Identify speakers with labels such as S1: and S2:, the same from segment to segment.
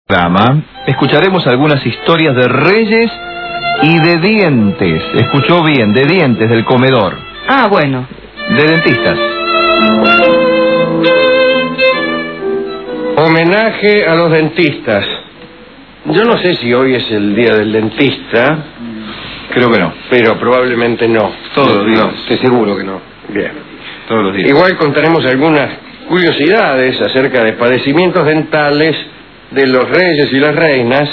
S1: programa escucharemos algunas historias de reyes y de dientes. Escuchó bien, de dientes del comedor.
S2: Ah, bueno.
S1: De dentistas.
S3: Homenaje a los dentistas. Yo no sé si hoy es el día del dentista.
S1: Creo que no.
S3: Pero probablemente no.
S1: Todos los días.
S3: No, estoy seguro que no. Bien.
S1: Todos los días.
S3: Igual contaremos algunas curiosidades acerca de padecimientos dentales de los reyes y las reinas,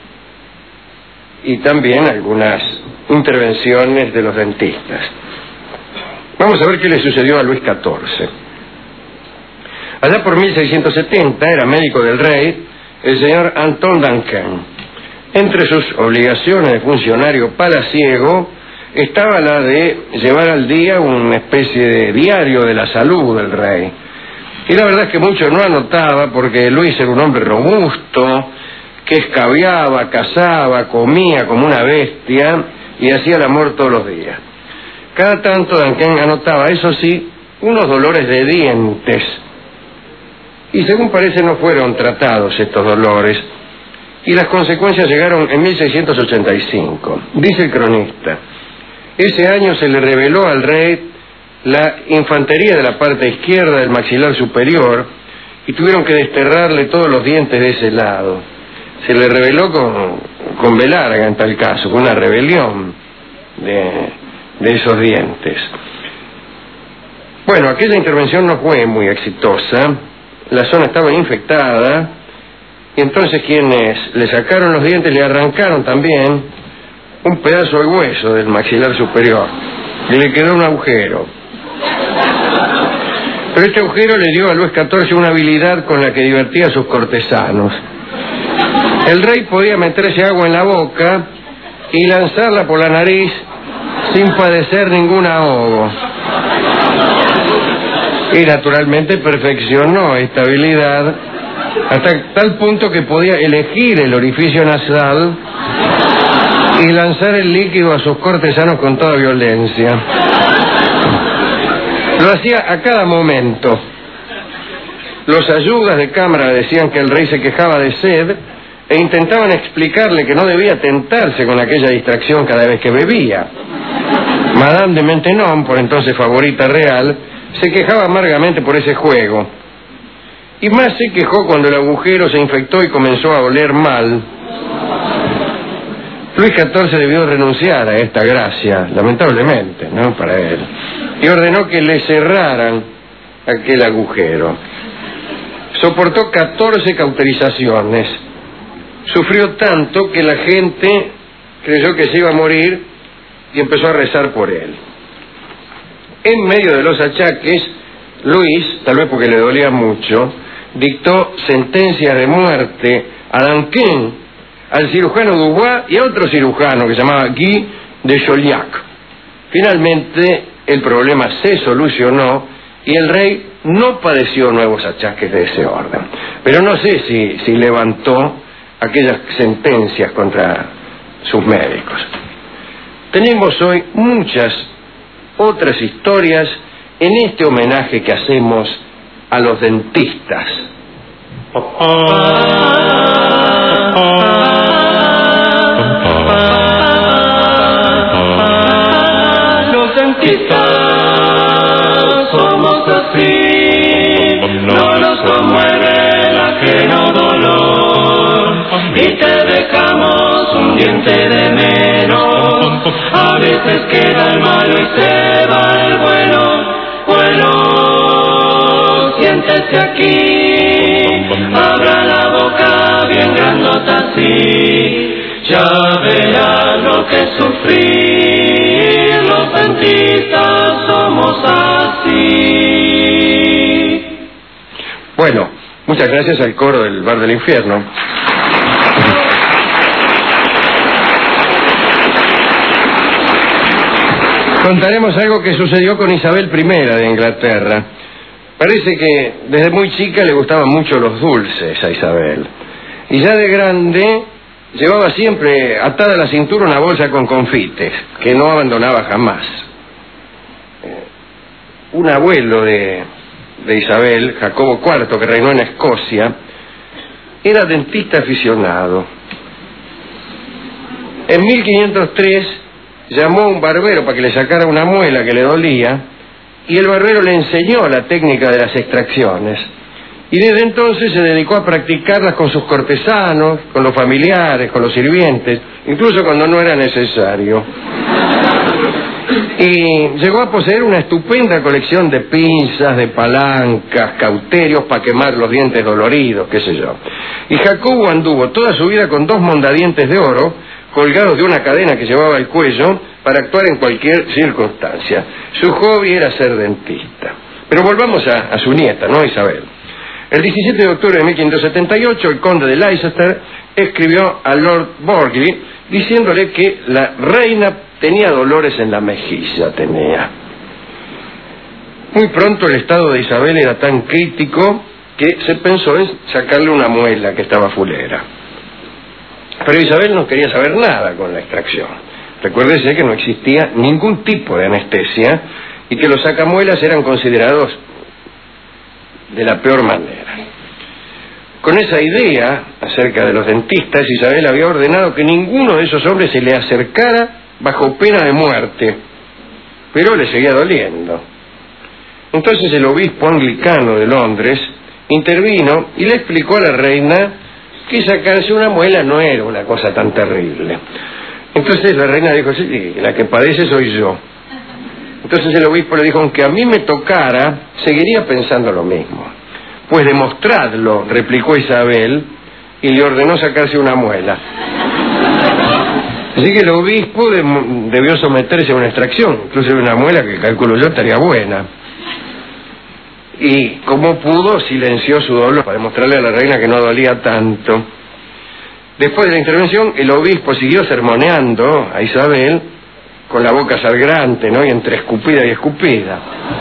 S3: y también algunas intervenciones de los dentistas. Vamos a ver qué le sucedió a Luis XIV. Allá por 1670 era médico del rey el señor Anton Duncan. Entre sus obligaciones de funcionario palaciego estaba la de llevar al día una especie de diario de la salud del rey. Y la verdad es que mucho no anotaba, porque Luis era un hombre robusto, que escabiaba, cazaba, comía como una bestia y hacía el amor todos los días. Cada tanto Duncan anotaba, eso sí, unos dolores de dientes. Y según parece no fueron tratados estos dolores, y las consecuencias llegaron en 1685. Dice el cronista, ese año se le reveló al rey la infantería de la parte izquierda del maxilar superior y tuvieron que desterrarle todos los dientes de ese lado. Se le reveló con B larga en tal caso, con una rebelión de esos dientes. Bueno, aquella intervención no fue muy exitosa, la zona estaba infectada y entonces quienes le sacaron los dientes le arrancaron también un pedazo de hueso del maxilar superior y le quedó un agujero. Pero este agujero le dio a Luis XIV una habilidad con la que divertía a sus cortesanos. El rey podía meterse agua en la boca y lanzarla por la nariz sin padecer ningún ahogo. Y naturalmente perfeccionó esta habilidad hasta tal punto que podía elegir el orificio nasal y lanzar el líquido a sus cortesanos con toda violencia. Lo hacía a cada momento. Los ayudas de cámara decían que el rey se quejaba de sed e intentaban explicarle que no debía tentarse con aquella distracción cada vez que bebía. Madame de Maintenon, por entonces favorita real, se quejaba amargamente por ese juego. Y más se quejó cuando el agujero se infectó y comenzó a oler mal. Luis XIV debió renunciar a esta gracia, lamentablemente, ¿no?, para él, y ordenó que le cerraran aquel agujero. Soportó 14 cauterizaciones. Sufrió tanto que la gente creyó que se iba a morir y empezó a rezar por él. En medio de los achaques, Luis, tal vez porque le dolía mucho, dictó sentencias de muerte a Duncan, al cirujano Dubois y a otro cirujano que se llamaba Guy de Chauliac. Finalmente el problema se solucionó y el rey no padeció nuevos achaques de ese orden. Pero no sé si levantó aquellas sentencias contra sus médicos. Tenemos hoy muchas otras historias en este homenaje que hacemos a los dentistas.
S4: Los dentistas somos así, no nos conmueve el ajeno dolor y te dejamos un diente de menos. A veces queda el malo y se va el bueno. Bueno, siéntese aquí, abra la boca bien grandota así, ya verá lo que sufrir, los dentistas somos así.
S3: Bueno, muchas gracias al coro del Bar del Infierno. Contaremos algo que sucedió con Isabel I de Inglaterra. Parece que desde muy chica le gustaban mucho los dulces a Isabel. Y ya de grande llevaba siempre atada a la cintura una bolsa con confites, que no abandonaba jamás. Un abuelo de Isabel, Jacobo IV, que reinó en Escocia, era dentista aficionado. En 1503 llamó a un barbero para que le sacara una muela que le dolía, y el barbero le enseñó la técnica de las extracciones. Y desde entonces se dedicó a practicarlas con sus cortesanos, con los familiares, con los sirvientes, incluso cuando no era necesario. Y llegó a poseer una estupenda colección de pinzas, de palancas, cauterios para quemar los dientes doloridos, qué sé yo. Y Jacobo anduvo toda su vida con 2 mondadientes de oro colgados de una cadena que llevaba al cuello para actuar en cualquier circunstancia. Su hobby era ser dentista. Pero volvamos a su nieta, ¿no? Isabel. El 17 de octubre de 1578, el conde de Leicester escribió a Lord Burghley diciéndole que la reina tenía dolores en la mejilla, Muy pronto el estado de Isabel era tan crítico que se pensó en sacarle una muela que estaba fulera. Pero Isabel no quería saber nada con la extracción. Recuérdese que no existía ningún tipo de anestesia y que los sacamuelas eran considerados de la peor manera. Con esa idea acerca de los dentistas, Isabel había ordenado que ninguno de esos hombres se le acercara bajo pena de muerte, pero le seguía doliendo. Entonces el obispo anglicano de Londres intervino y le explicó a la reina que sacarse una muela no era una cosa tan terrible. Entonces la reina dijo, sí, la que padece soy yo. Entonces el obispo le dijo, aunque a mí me tocara, seguiría pensando lo mismo. Pues demostradlo, replicó Isabel, y le ordenó sacarse una muela. Así que el obispo debió someterse a una extracción, incluso una muela que calculo yo estaría buena. Y como pudo, silenció su dolor para demostrarle a la reina que no dolía tanto. Después de la intervención, el obispo siguió sermoneando a Isabel con la boca sangrante, ¿no? Y entre escupida y escupida.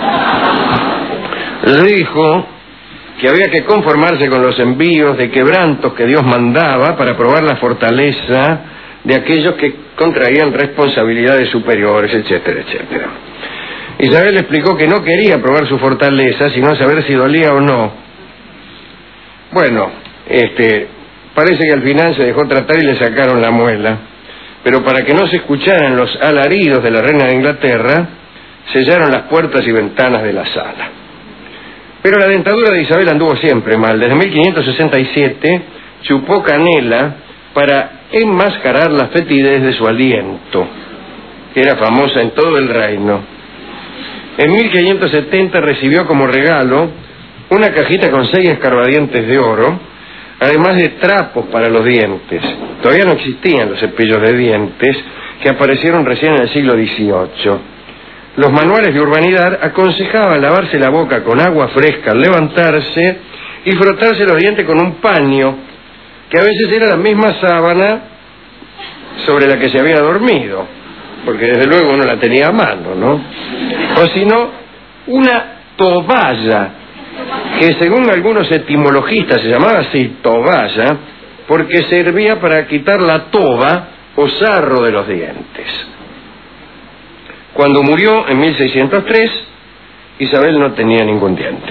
S3: Le dijo que había que conformarse con los envíos de quebrantos que Dios mandaba para probar la fortaleza de aquellos que contraían responsabilidades superiores, etcétera, etcétera. Isabel le explicó que no quería probar su fortaleza, sino saber si dolía o no. Bueno, parece que al final se dejó tratar y le sacaron la muela, pero para que no se escucharan los alaridos de la reina de Inglaterra, sellaron las puertas y ventanas de la sala. Pero la dentadura de Isabel anduvo siempre mal. Desde 1567 chupó canela para enmascarar la fetidez de su aliento, que era famosa en todo el reino. En 1570 recibió como regalo una cajita con 6 escarbadientes de oro, además de trapos para los dientes. Todavía no existían los cepillos de dientes, que aparecieron recién en el siglo XVIII. Los manuales de urbanidad aconsejaban lavarse la boca con agua fresca al levantarse y frotarse los dientes con un paño, que a veces era la misma sábana sobre la que se había dormido, porque desde luego uno la tenía a mano, ¿no? O si no, una toalla, que según algunos etimologistas se llamaba así toalla, porque servía para quitar la toba o sarro de los dientes. Cuando murió en 1603, Isabel no tenía ningún diente,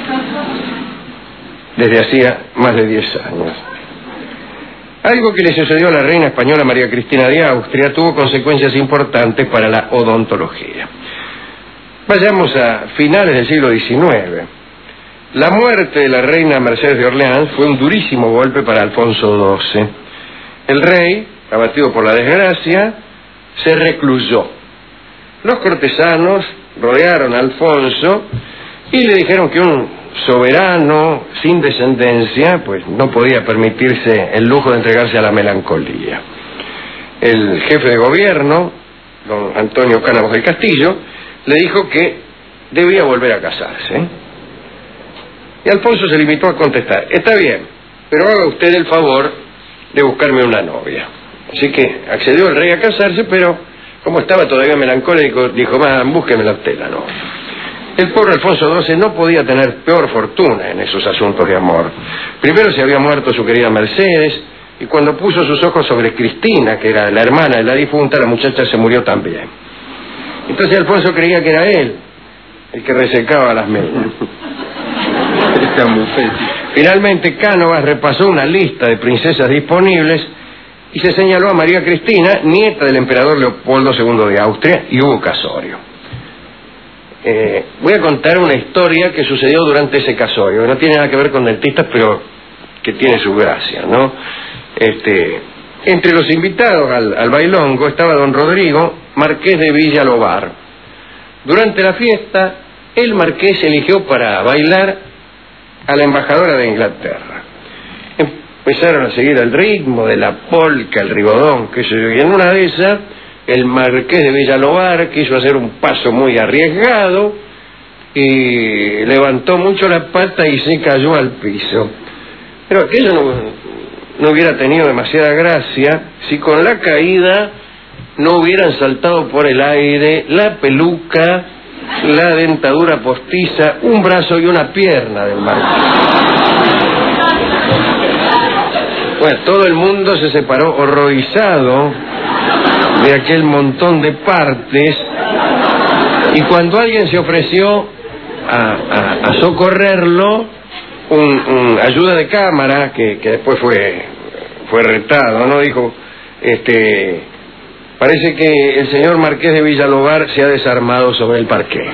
S3: desde hacía más de 10 años. Algo que le sucedió a la reina española María Cristina de Austria tuvo consecuencias importantes para la odontología. Vayamos a finales del siglo XIX. La muerte de la reina Mercedes de Orleans fue un durísimo golpe para Alfonso XII. El rey, abatido por la desgracia, se recluyó. Los cortesanos rodearon a Alfonso y le dijeron que un soberano sin descendencia pues no podía permitirse el lujo de entregarse a la melancolía. El jefe de gobierno, don Antonio Cánamos del Castillo, le dijo que debía volver a casarse. Y Alfonso se limitó a contestar, está bien, pero haga usted el favor de buscarme una novia. Así que accedió el rey a casarse, pero como estaba todavía melancólico, dijo, búsqueme usted la novia. El pobre Alfonso XII no podía tener peor fortuna en esos asuntos de amor. Primero se había muerto su querida Mercedes, y cuando puso sus ojos sobre Cristina, que era la hermana de la difunta, la muchacha se murió también. Entonces Alfonso creía que era él el que resecaba las medias. Esta mujer. Finalmente, Cánovas repasó una lista de princesas disponibles y se señaló a María Cristina, nieta del emperador Leopoldo II de Austria, y hubo casorio. Voy a contar una historia que sucedió durante ese casorio, que no tiene nada que ver con dentistas, pero que tiene su gracia, ¿no? Entre los invitados al bailongo estaba don Rodrigo, marqués de Villalobar. Durante la fiesta, el marqués eligió para bailar a la embajadora de Inglaterra. Empezaron a seguir el ritmo de la polca, el rigodón, qué sé yo, y en una de esas, el marqués de Villalobar quiso hacer un paso muy arriesgado y levantó mucho la pata y se cayó al piso. Pero aquello no hubiera tenido demasiada gracia si con la caída no hubieran saltado por el aire la peluca, la dentadura postiza, un brazo y una pierna del marqués. Bueno, todo el mundo se separó horrorizado de aquel montón de partes, y cuando alguien se ofreció a socorrerlo, un ayuda de cámara, que después fue retado, ¿no? Dijo, parece que el señor marqués de Villalobar se ha desarmado sobre el parqué.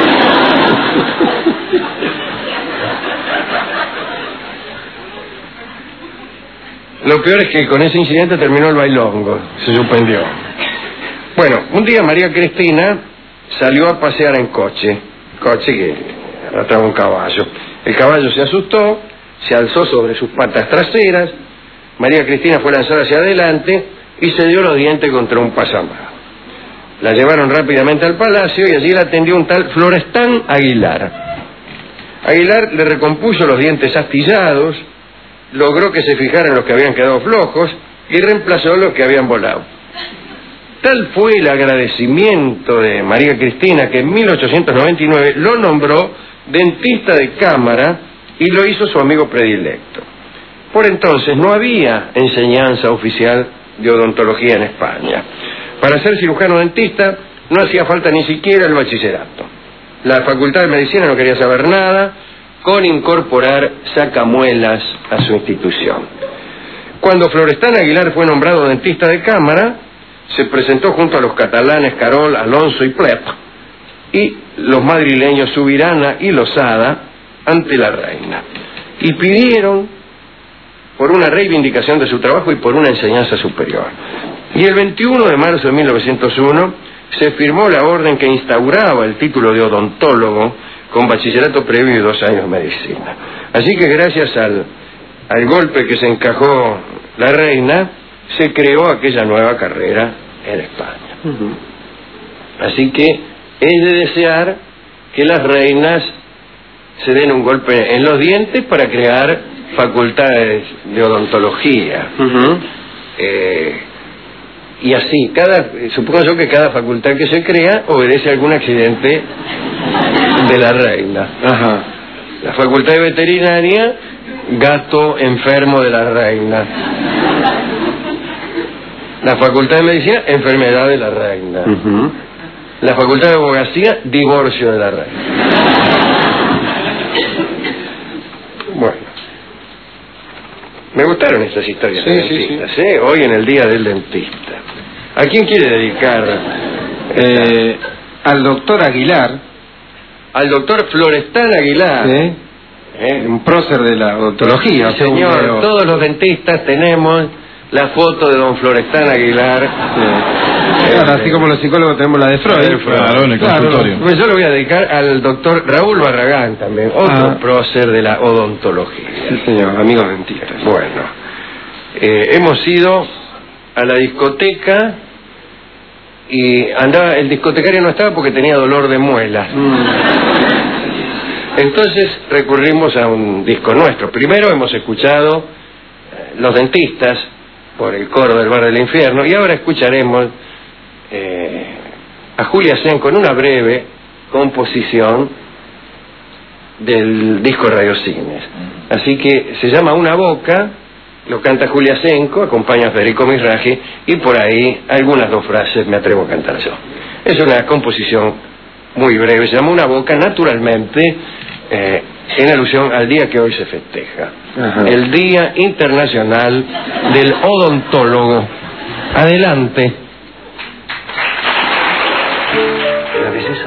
S3: Lo peor es que con ese incidente terminó el bailongo, se suspendió. Bueno, un día María Cristina salió a pasear en coche que arrastraba un caballo. El caballo se asustó, se alzó sobre sus patas traseras, María Cristina fue lanzada hacia adelante y se dio los dientes contra un pasamano. La llevaron rápidamente al palacio y allí la atendió un tal Florestán Aguilar. Aguilar le recompuso los dientes astillados, logró que se fijaran los que habían quedado flojos y reemplazó los que habían volado. Tal fue el agradecimiento de María Cristina que en 1899 lo nombró dentista de cámara y lo hizo su amigo predilecto. Por entonces no había enseñanza oficial de odontología en España. Para ser cirujano dentista no hacía falta ni siquiera el bachillerato. La Facultad de Medicina no quería saber nada con incorporar sacamuelas a su institución. Cuando Florestán Aguilar fue nombrado dentista de cámara, se presentó junto a los catalanes Carol, Alonso y Plep y los madrileños Subirana y Losada ante la reina y pidieron por una reivindicación de su trabajo y por una enseñanza superior. Y el 21 de marzo de 1901 se firmó la orden que instauraba el título de odontólogo con bachillerato previo y 2 años de medicina. Así que gracias al golpe que se encajó la reina, se creó aquella nueva carrera en España. Así que es de desear que las reinas se den un golpe en los dientes para crear facultades de odontología. Y así, supongo yo que cada facultad que se crea obedece a algún accidente de la reina. La facultad de veterinaria, gato enfermo de la reina. La facultad de medicina, enfermedad de la reina. La facultad de abogacía, divorcio de la reina. Bueno, me gustaron estas historias de dentistas, sí. Hoy en el Día del Dentista. ¿A quién quiere dedicar?
S2: Al doctor Aguilar.
S3: Al doctor Florestán Aguilar.
S2: ¿Sí? Un prócer de la odontología.
S3: Sí, señor, todos los dentistas tenemos la foto de don Florestán Aguilar.
S2: Claro, así como los psicólogos tenemos la de Freud.
S1: Claro, en el consultorio.
S3: Pues yo lo voy a dedicar al doctor Raúl Barragán también, otro prócer de la odontología.
S2: Sí, señor, amigos dentistas.
S3: Bueno, hemos ido a la discoteca y el discotecario no estaba porque tenía dolor de muelas. Entonces recurrimos a un disco nuestro. Primero hemos escuchado Los Dentistas por el coro del Bar del Infierno y ahora escucharemos a Julia Senco en una breve composición del disco Radiocines. Así que se llama Una Boca, lo canta Julia Senco, acompaña a Federico Misraji y por ahí algunas 2 frases me atrevo a cantar yo. Es una composición muy breve, se llama Una Boca, naturalmente en alusión al día que hoy se festeja.
S2: Ajá.
S3: El Día Internacional del Odontólogo. Adelante. A veces